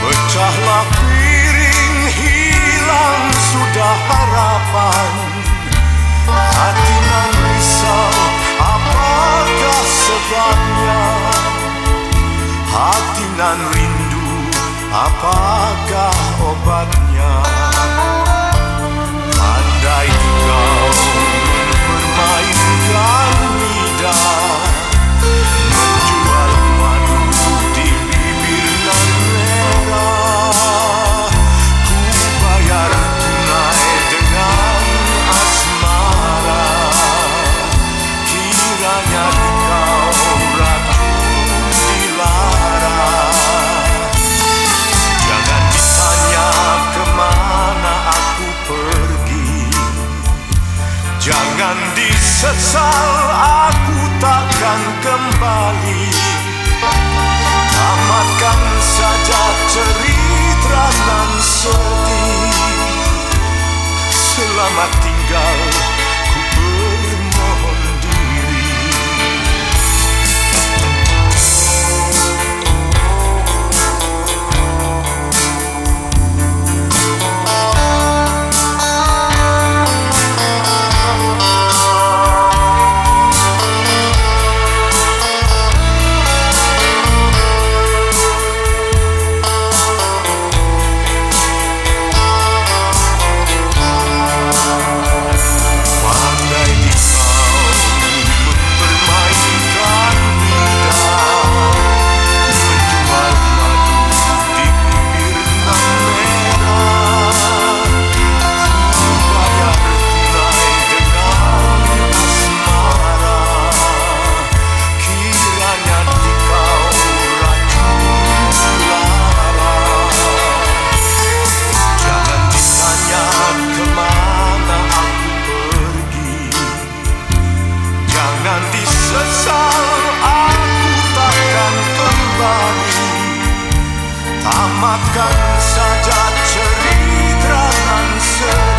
Pecahlah piring, hilang sudah harapan. Hati nan risau, apakah sebabnya? Hati nan rindu, apakah obatnya? Andai kau mempermainkan lidah, menjual madu di bibir nan merah, ku bayar tunai dengan asmara. Kiranya kau racun dilara. Jangan ditanya kemana aku pergi, jangan disesal aku takkan kembali. Tamatkan saja cerita nan sedih. Selamat tinggal, ku bermohon diri. Jangan disesal, aku takkan kembali. Tamatkan saja cerita nan sedih.